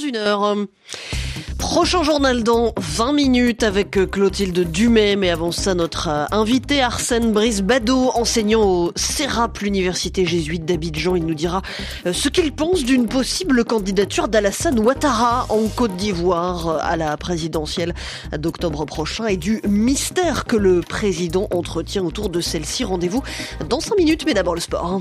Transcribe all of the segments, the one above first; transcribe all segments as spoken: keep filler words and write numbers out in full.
une heure. Prochain journal dans vingt minutes avec Clotilde Dumais. Mais avant ça, notre invité Arsène Brice-Bado, enseignant au CERAP, l'université jésuite d'Abidjan. Il nous dira ce qu'il pense d'une possible candidature d'Alassane Ouattara en Côte d'Ivoire à la présidentielle d'octobre prochain et du mystère que le président entretient autour de celle-ci. Rendez-vous dans cinq minutes, mais d'abord le sport.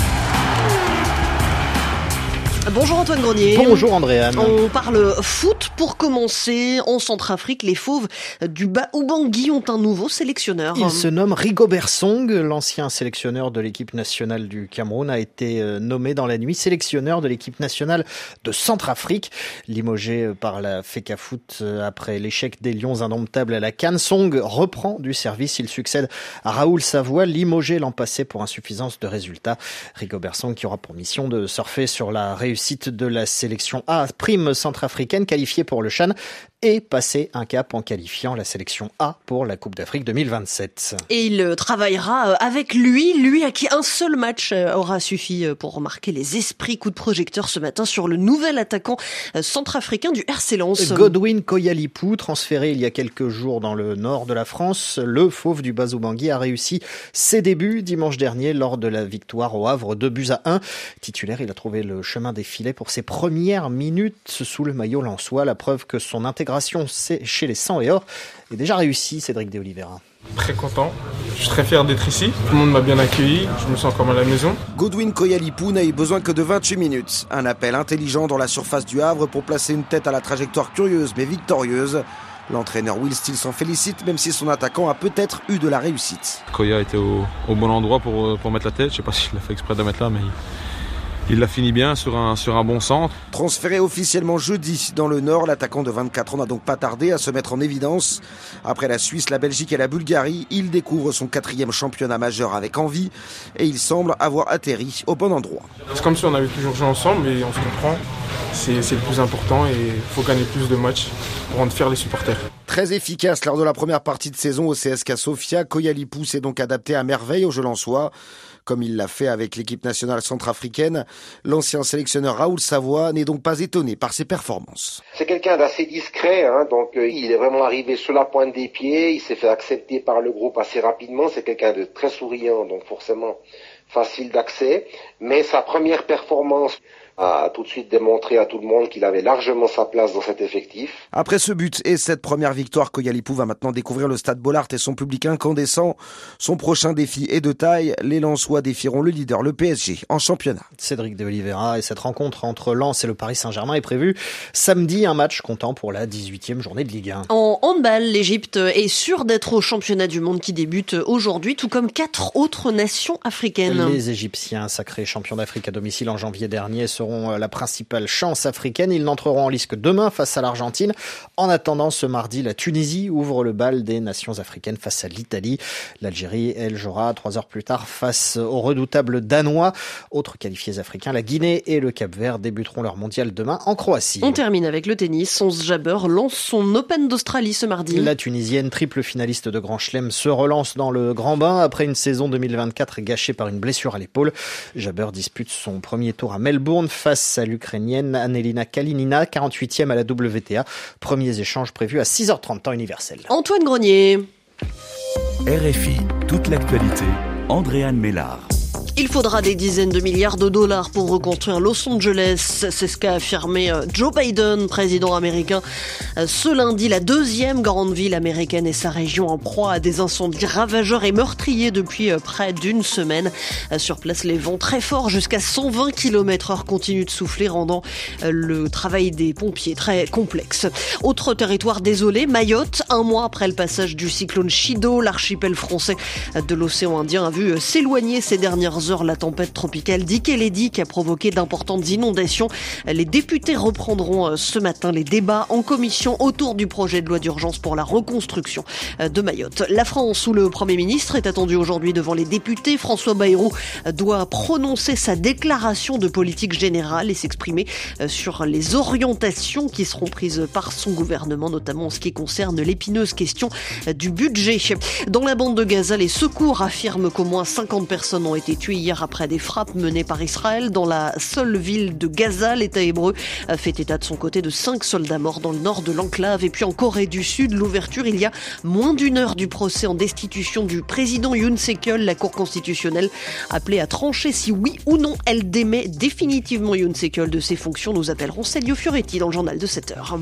Bonjour Antoine Grenier. Bonjour Andréane. On parle foot pour commencer. En Centrafrique, les Fauves du Bas-Ubangui ont un nouveau sélectionneur. Il se nomme Rigobert Song. L'ancien sélectionneur de l'équipe nationale du Cameroun a été nommé dans la nuit sélectionneur de l'équipe nationale de Centrafrique. Limogé par la FECAFOOT après l'échec des Lions indomptables à la CAN, Song reprend du service. Il succède à Raoul Savoie, limogé l'an passé pour insuffisance de résultats. Rigobert Song qui aura pour mission de surfer sur la réussite réussite de la sélection A prime centrafricaine qualifiée pour le CHAN et passer un cap en qualifiant la sélection A pour la Coupe d'Afrique deux mille vingt-sept. Et il travaillera avec lui, lui à qui un seul match aura suffi pour marquer les esprits. Coup de projecteur ce matin sur le nouvel attaquant centrafricain du R C Lens. Godwin Koyalipou, transféré il y a quelques jours dans le nord de la France, le Fauve du Bas-Ubangui a réussi ses débuts dimanche dernier lors de la victoire au Havre, deux buts à un. Titulaire, il a trouvé le chemin des filets pour ses premières minutes sous le maillot lensois, la preuve que son intégration chez les Sang et Or est déjà réussie. Cédric de Oliveira. Très content, je suis très fier d'être ici, tout le monde m'a bien accueilli, je me sens comme à la maison. Godwin Koyalipou n'a eu besoin que de vingt-huit minutes, un appel intelligent dans la surface du Havre pour placer une tête à la trajectoire curieuse mais victorieuse. L'entraîneur Will Steele s'en félicite, même si son attaquant a peut-être eu de la réussite. Koya était au, au bon endroit pour, pour mettre la tête, je sais pas s'il l'a fait exprès de la mettre là, mais il l'a fini bien sur un, sur un bon centre. Transféré officiellement jeudi dans le Nord, l'attaquant de vingt-quatre ans n'a donc pas tardé à se mettre en évidence. Après la Suisse, la Belgique et la Bulgarie, il découvre son quatrième championnat majeur avec envie et il semble avoir atterri au bon endroit. C'est comme si on avait toujours joué ensemble et on se comprend. C'est, c'est le plus important et il faut gagner plus de matchs pour rendre fiers les supporters. Très efficace lors de la première partie de saison au C S K A Sofia, Koyalipou s'est donc adapté à merveille au jeu lensois. Comme il l'a fait avec l'équipe nationale centrafricaine, l'ancien sélectionneur Raoul Savoie n'est donc pas étonné par ses performances. C'est quelqu'un d'assez discret, hein, donc euh, il est vraiment arrivé sur la pointe des pieds, il s'est fait accepter par le groupe assez rapidement, c'est quelqu'un de très souriant, donc forcément facile d'accès, mais sa première performance a tout de suite démontré à tout le monde qu'il avait largement sa place dans cet effectif. Après ce but et cette première victoire, Koyalipou va maintenant découvrir le Stade Bollaert et son public incandescent. Son prochain défi est de taille. Les Lensois défieront le leader, le P S G, en championnat. Cédric de Oliveira, et cette rencontre entre Lens et le Paris Saint-Germain est prévue samedi, un match comptant pour la dix-huitième journée de Ligue un. En handball, l'Égypte est sûre d'être au championnat du monde qui débute aujourd'hui, tout comme quatre autres nations africaines. Les Égyptiens, sacrés champions d'Afrique à domicile en janvier dernier, seront la principale chance africaine. Ils n'entreront en lice que demain face à l'Argentine. En attendant, ce mardi, la Tunisie ouvre le bal des nations africaines face à l'Italie. L'Algérie, elle, jouera trois heures plus tard face aux redoutables Danois. Autres qualifiés africains, la Guinée et le Cap-Vert débuteront leur mondial demain en Croatie. On termine avec le tennis. Ons Jabeur lance son Open d'Australie ce mardi. La Tunisienne, triple finaliste de Grand Chelem, se relance dans le grand bain après une saison deux mille vingt-quatre gâchée par une blessure à l'épaule. Jabeur dispute son premier tour à Melbourne face à l'Ukrainienne Anelina Kalinina, quarante-huitième à la W T A. Premiers échanges prévus à six heures trente temps universel. Antoine Grenier. R F I, toute l'actualité, Andréane Mélard. Il faudra des dizaines de milliards de dollars pour reconstruire Los Angeles. C'est ce qu'a affirmé Joe Biden, président américain. Ce lundi, la deuxième grande ville américaine et sa région en proie à des incendies ravageurs et meurtriers depuis près d'une semaine. Sur place, les vents très forts, jusqu'à cent vingt kilomètres heure, continuent de souffler, rendant le travail des pompiers très complexe. Autre territoire désolé, Mayotte. Un mois après le passage du cyclone Chido, l'archipel français de l'océan Indien a vu s'éloigner ces dernières heures la tempête tropicale Dikeledi qui a provoqué d'importantes inondations. Les députés reprendront ce matin les débats en commission autour du projet de loi d'urgence pour la reconstruction de Mayotte. La France, où le Premier ministre est attendu aujourd'hui devant les députés, François Bayrou doit prononcer sa déclaration de politique générale et s'exprimer sur les orientations qui seront prises par son gouvernement, notamment en ce qui concerne l'épineuse question du budget. Dans la bande de Gaza, les secours affirment qu'au moins cinquante personnes ont été tuées hier après des frappes menées par Israël dans la seule ville de Gaza. L'État hébreu fait état de son côté de cinq soldats morts dans le nord de l'enclave. Et puis en Corée du Sud, l'ouverture il y a moins d'une heure du procès en destitution du président Yoon Suk-yeol. La Cour constitutionnelle appelée à trancher si oui ou non elle démet définitivement Yoon Suk-yeol de ses fonctions. Nous appellerons Celio Fioretti dans le journal de sept heures.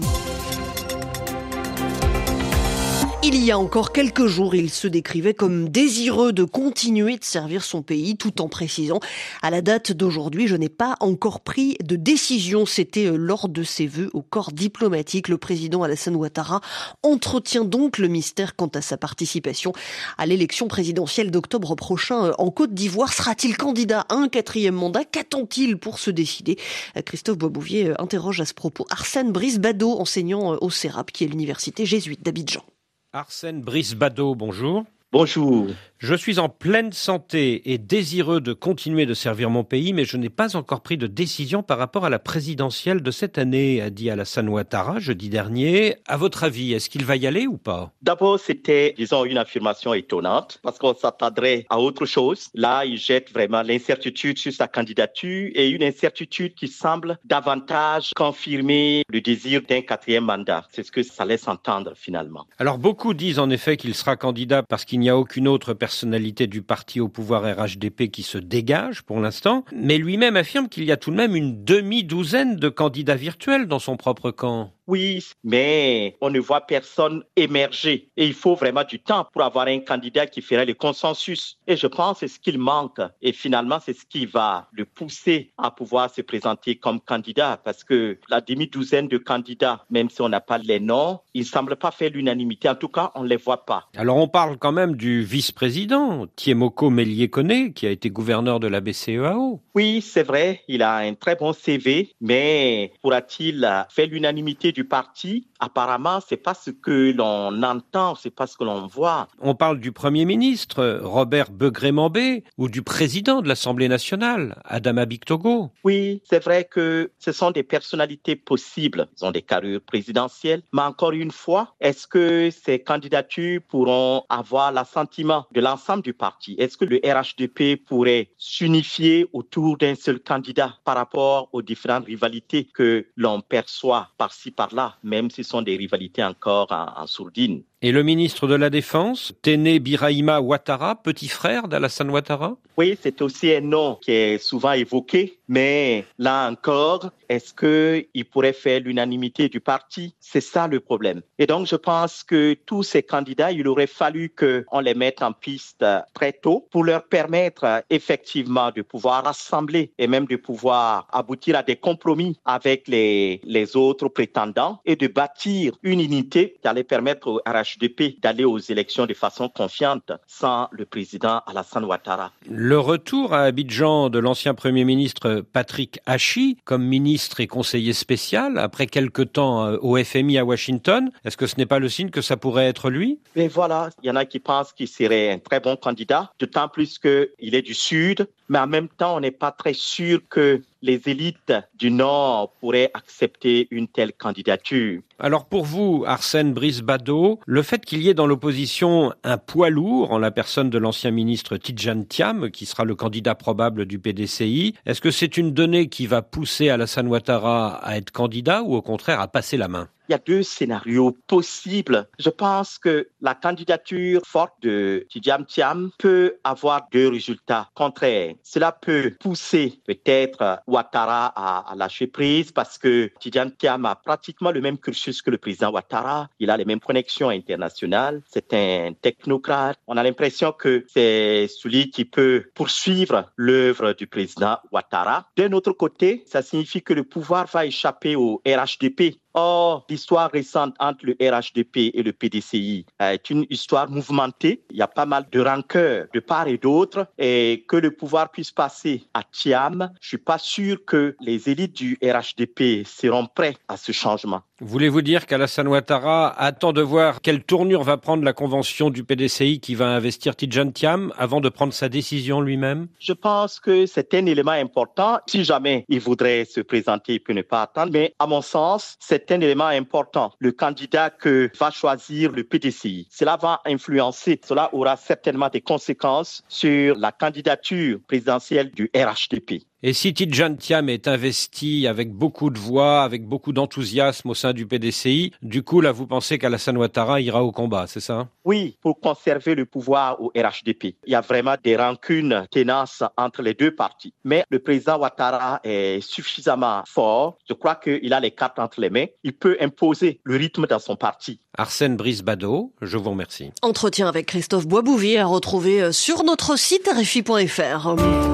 Il y a encore quelques jours, il se décrivait comme désireux de continuer de servir son pays, tout en précisant « À la date d'aujourd'hui, je n'ai pas encore pris de décision ». C'était lors de ses vœux au corps diplomatique. Le président Alassane Ouattara entretient donc le mystère quant à sa participation à l'élection présidentielle d'octobre prochain en Côte d'Ivoire. Sera-t-il candidat à un quatrième mandat ? Qu'attend-il pour se décider ? Christophe Boisbouvier interroge à ce propos Arsène Brice-Bado, enseignant au CERAP, qui est l'université jésuite d'Abidjan. Arsène Brice-Bado, bonjour. Bonjour. Je suis en pleine santé et désireux de continuer de servir mon pays, mais je n'ai pas encore pris de décision par rapport à la présidentielle de cette année, a dit Alassane Ouattara jeudi dernier. À votre avis, est-ce qu'il va y aller ou pas ? D'abord, c'était, disons, une affirmation étonnante, parce qu'on s'attendrait à autre chose. Là, il jette vraiment l'incertitude sur sa candidature et une incertitude qui semble davantage confirmer le désir d'un quatrième mandat. C'est ce que ça laisse entendre finalement. Alors, beaucoup disent en effet qu'il sera candidat parce qu'il n'y a aucune autre personne personnalité du parti au pouvoir R H D P qui se dégage pour l'instant, mais lui-même affirme qu'il y a tout de même une demi-douzaine de candidats virtuels dans son propre camp. Oui, mais on ne voit personne émerger. Et il faut vraiment du temps pour avoir un candidat qui ferait le consensus. Et je pense que c'est ce qu'il manque. Et finalement, c'est ce qui va le pousser à pouvoir se présenter comme candidat. Parce que la demi-douzaine de candidats, même si on n'a pas les noms, ils ne semblent pas faire l'unanimité. En tout cas, on ne les voit pas. Alors, on parle quand même du vice-président, Thiemoko Mélié-Koné, qui a été gouverneur de la B C E A O. Oui, c'est vrai. Il a un très bon C V. Mais pourra-t-il faire l'unanimité du parti? Apparemment, c'est pas ce que l'on entend, c'est pas ce que l'on voit. On parle du Premier ministre, Robert Begré-Mambé, ou du président de l'Assemblée nationale, Adama Bictogo. Oui, c'est vrai que ce sont des personnalités possibles. Ils ont des carrures présidentielles. Mais encore une fois, est-ce que ces candidatures pourront avoir l'assentiment de l'ensemble du parti? Est-ce que le R H D P pourrait s'unifier autour d'un seul candidat par rapport aux différentes rivalités que l'on perçoit par-ci, par-là, même si sont des rivalités encore en, en sourdine. Et le ministre de la Défense, Téné Birahima Ouattara, petit frère d'Alassane Ouattara? Oui, c'est aussi un nom qui est souvent évoqué, mais là encore, est-ce qu'il pourrait faire l'unanimité du parti? C'est ça le problème. Et donc, je pense que tous ces candidats, il aurait fallu qu'on les mette en piste très tôt pour leur permettre effectivement de pouvoir rassembler et même de pouvoir aboutir à des compromis avec les, les autres prétendants et de bâtir une unité qui allait permettre au R H D P d'aller aux élections de façon confiante sans le président Alassane Ouattara. Le retour à Abidjan de l'ancien Premier ministre Patrick Hachi comme ministre et conseiller spécial après quelques temps au F M I à Washington, est-ce que ce n'est pas le signe que ça pourrait être lui? Et voilà, il y en a qui pensent qu'il serait un très bon candidat, d'autant plus qu'il est du Sud, mais en même temps, on n'est pas très sûr que les élites du Nord pourraient accepter une telle candidature. Alors pour vous, Arsène Brice-Bado, le fait qu'il y ait dans l'opposition un poids lourd en la personne de l'ancien ministre Tidjane Thiam, qui sera le candidat probable du P D C I, est-ce que c'est une donnée qui va pousser Alassane Ouattara à être candidat ou au contraire à passer la main? Il y a deux scénarios possibles. Je pense que la candidature forte de Tidjane Thiam peut avoir deux résultats contraires. Cela peut pousser peut-être Ouattara à, à lâcher prise parce que Tidjane Thiam a pratiquement le même cursus que le président Ouattara. Il a les mêmes connexions internationales. C'est un technocrate. On a l'impression que c'est celui qui peut poursuivre l'œuvre du président Ouattara. D'un autre côté, ça signifie que le pouvoir va échapper au R H D P. Or, l'histoire récente entre le R H D P et le P D C I est une histoire mouvementée. Il y a pas mal de rancœur de part et d'autre. Et que le pouvoir puisse passer à Thiam, je suis pas sûr que les élites du R H D P seront prêts à ce changement. Voulez-vous dire qu'Alassane Ouattara attend de voir quelle tournure va prendre la convention du P D C I qui va investir Tidjane Thiam avant de prendre sa décision lui-même? Je pense que c'est un élément important. Si jamais il voudrait se présenter, il peut ne pas attendre. Mais à mon sens, c'est c'est un élément important, le candidat que va choisir le P D C I. Cela va influencer, cela aura certainement des conséquences sur la candidature présidentielle du R H D P. Et si Tidjane Thiam est investi avec beaucoup de voix, avec beaucoup d'enthousiasme au sein du P D C I, du coup, là, vous pensez qu'Alassane Ouattara ira au combat, c'est ça? Oui, pour conserver le pouvoir au R H D P. Il y a vraiment des rancunes tenaces entre les deux partis. Mais le président Ouattara est suffisamment fort. Je crois qu'il a les cartes entre les mains. Il peut imposer le rythme dans son parti. Arsène Brice-Bado, je vous remercie. Entretien avec Christophe Boisbouvier à retrouver sur notre site R F I point F R.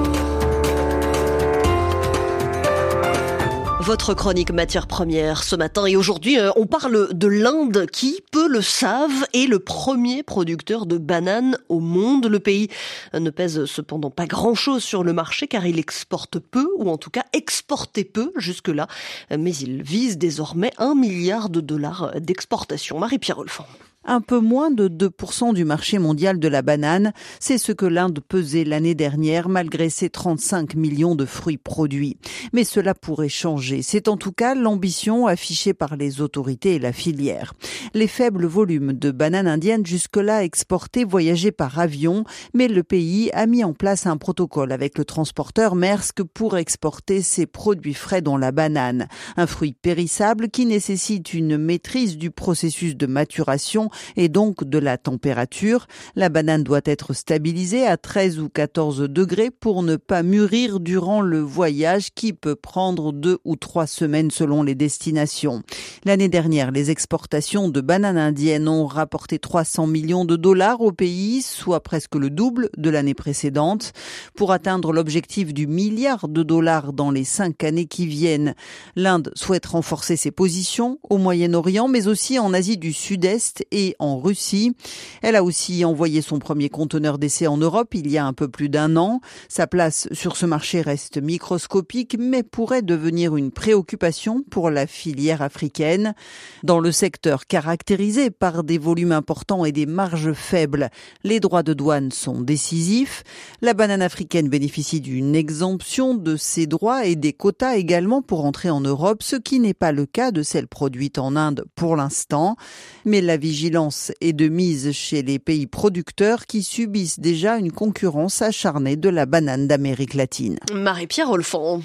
Votre chronique matières premières ce matin et aujourd'hui on parle de l'Inde qui, peu le savent, est le premier producteur de bananes au monde. Le pays ne pèse cependant pas grand-chose sur le marché car il exporte peu ou en tout cas exportait peu jusque-là. Mais il vise désormais un milliard de dollars d'exportation. Marie-Pierre Olfan. Un peu moins de deux pour cent du marché mondial de la banane, c'est ce que l'Inde pesait l'année dernière malgré ses trente-cinq millions de fruits produits. Mais cela pourrait changer. C'est en tout cas l'ambition affichée par les autorités et la filière. Les faibles volumes de bananes indiennes jusque-là exportées voyageaient par avion, mais le pays a mis en place un protocole avec le transporteur Maersk pour exporter ses produits frais dont la banane. Un fruit périssable qui nécessite une maîtrise du processus de maturation et donc de la température. La banane doit être stabilisée à treize ou quatorze degrés pour ne pas mûrir durant le voyage qui peut prendre deux ou trois semaines selon les destinations. L'année dernière, les exportations de bananes indiennes ont rapporté trois cents millions de dollars au pays, soit presque le double de l'année précédente. Pour atteindre l'objectif du milliard de dollars dans les cinq années qui viennent, l'Inde souhaite renforcer ses positions au Moyen-Orient, mais aussi en Asie du Sud-Est et en Russie. Elle a aussi envoyé son premier conteneur d'essai en Europe il y a un peu plus d'un an. Sa place sur ce marché reste microscopique, mais pourrait devenir une préoccupation pour la filière africaine. Dans le secteur caractérisé par des volumes importants et des marges faibles, les droits de douane sont décisifs. La banane africaine bénéficie d'une exemption de ses droits et des quotas également pour entrer en Europe, ce qui n'est pas le cas de celle produite en Inde pour l'instant. Mais la vigilance est de mise chez les pays producteurs qui subissent déjà une concurrence acharnée de la banane d'Amérique latine. Marie-Pierre Olfan.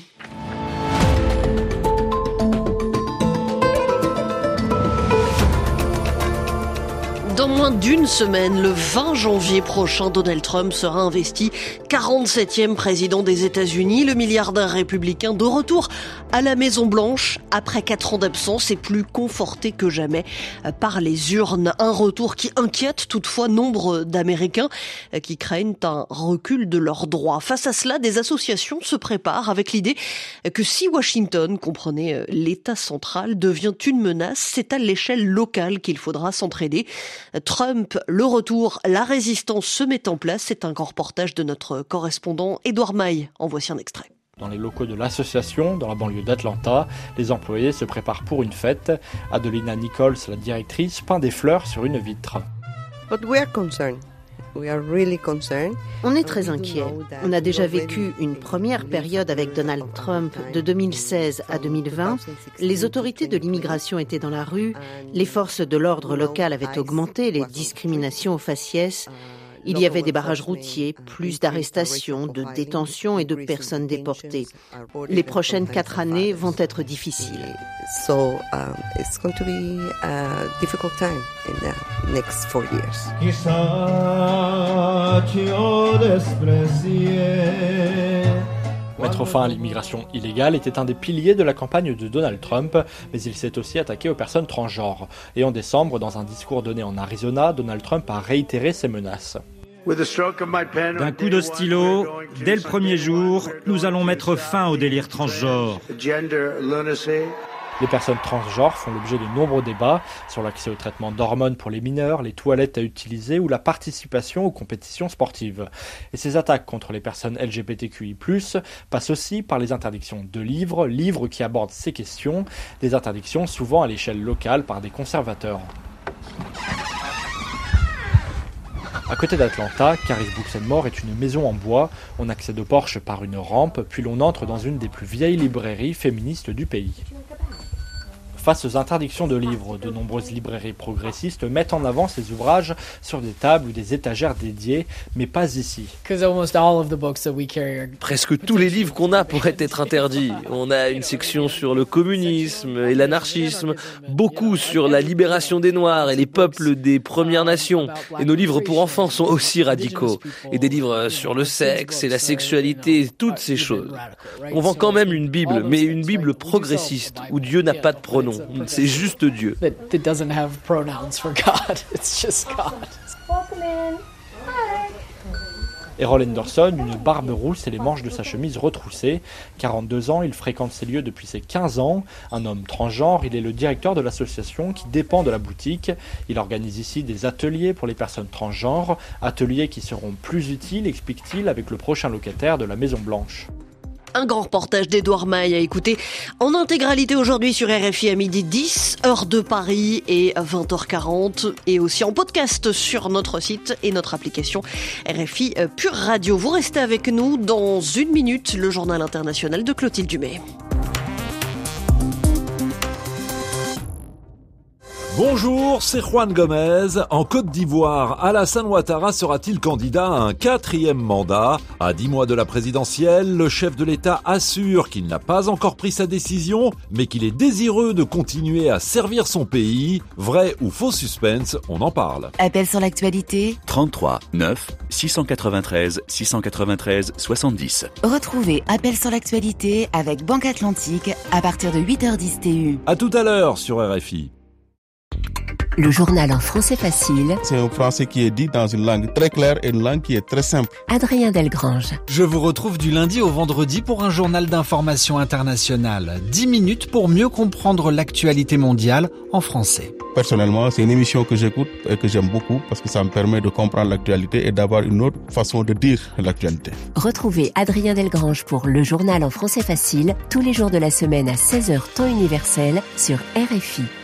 Dans moins d'une semaine, le vingt janvier prochain, Donald Trump sera investi quarante-septième président des États-Unis. Le milliardaire républicain de retour à la Maison-Blanche après quatre ans d'absence est plus conforté que jamais par les urnes. Un retour qui inquiète toutefois nombre d'Américains qui craignent un recul de leurs droits. Face à cela, des associations se préparent avec l'idée que si Washington, comprenez l'État central, devient une menace, c'est à l'échelle locale qu'il faudra s'entraider. Trump, le retour, la résistance se met en place. C'est un grand reportage de notre correspondant Édouard Maille. En voici un extrait. Dans les locaux de l'association, dans la banlieue d'Atlanta, les employés se préparent pour une fête. Adelina Nichols, la directrice, peint des fleurs sur une vitre. But we are concerned. On est très inquiet. On a déjà vécu une première période avec Donald Trump de deux mille seize à deux mille vingt. Les autorités de l'immigration étaient dans la rue, les forces de l'ordre local avaient augmenté, les discriminations aux faciès. Il y avait des barrages routiers, plus d'arrestations, de détentions et de personnes déportées. Les prochaines quatre années vont être difficiles. So um, it's going to be a difficult time in the next four years. Mettre fin à l'immigration illégale était un des piliers de la campagne de Donald Trump, mais il s'est aussi attaqué aux personnes transgenres. Et en décembre, dans un discours donné en Arizona, Donald Trump a réitéré ses menaces. D'un coup de stylo, dès le premier jour, nous allons mettre fin au délire transgenre. Les personnes transgenres font l'objet de nombreux débats sur l'accès au traitement d'hormones pour les mineurs, les toilettes à utiliser ou la participation aux compétitions sportives. Et ces attaques contre les personnes L G B T Q I plus, passent aussi par les interdictions de livres, livres qui abordent ces questions, des interdictions souvent à l'échelle locale par des conservateurs. À côté d'Atlanta, Caris Books and More est une maison en bois. On accède au porche par une rampe, puis l'on entre dans une des plus vieilles librairies féministes du pays. Face aux interdictions de livres, de nombreuses librairies progressistes mettent en avant ces ouvrages sur des tables ou des étagères dédiées, mais pas ici. Presque tous les livres qu'on a pourraient être interdits. On a une section sur le communisme et l'anarchisme, beaucoup sur la libération des Noirs et les peuples des Premières Nations. Et nos livres pour enfants sont aussi radicaux. Et des livres sur le sexe et la sexualité, toutes ces choses. On vend quand même une Bible, mais une Bible progressiste, où Dieu n'a pas de pronom. C'est juste Dieu. Errol Henderson, une barbe rousse et les manches de sa chemise retroussées. quarante-deux ans, il fréquente ces lieux depuis ses quinze ans. Un homme transgenre, il est le directeur de l'association qui dépend de la boutique. Il organise ici des ateliers pour les personnes transgenres, ateliers qui seront plus utiles, explique-t-il, avec le prochain locataire de la Maison Blanche. Un grand reportage d'Edouard Maille à écouter en intégralité aujourd'hui sur R F I à midi dix, heure de Paris, et vingt heures quarante, et aussi en podcast sur notre site et notre application R F I Pure Radio. Vous restez avec nous dans une minute, le journal international de Clotilde Dumais. Bonjour, c'est Juan Gomez. En Côte d'Ivoire, Alassane Ouattara sera-t-il candidat à un quatrième mandat ? À dix mois de la présidentielle, le chef de l'État assure qu'il n'a pas encore pris sa décision, mais qu'il est désireux de continuer à servir son pays. Vrai ou faux suspense, on en parle. Appel sur l'actualité trente-trois neuf six cent quatre-vingt-treize six cent quatre-vingt-treize soixante-dix. Retrouvez Appel sur l'actualité avec Banque Atlantique à partir de huit heures dix T U. À tout à l'heure sur R F I. Le journal en français facile. C'est un français qui est dit dans une langue très claire et une langue qui est très simple. Adrien Delgrange. Je vous retrouve du lundi au vendredi pour un journal d'information internationale. dix minutes pour mieux comprendre l'actualité mondiale en français. Personnellement, c'est une émission que j'écoute et que j'aime beaucoup parce que ça me permet de comprendre l'actualité et d'avoir une autre façon de dire l'actualité. Retrouvez Adrien Delgrange pour le journal en français facile tous les jours de la semaine à seize heures temps universel sur R F I.